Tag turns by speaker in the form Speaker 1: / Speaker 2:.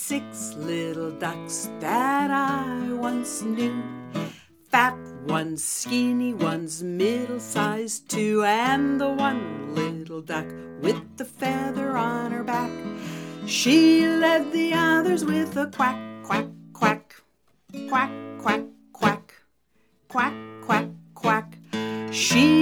Speaker 1: 6 little ducks that I once knew. Fat ones, skinny ones, middle-sized too, and the one little duck with the feather on her back. She led the others with a quack, quack, quack, quack, quack, quack, quack, quack, quack. She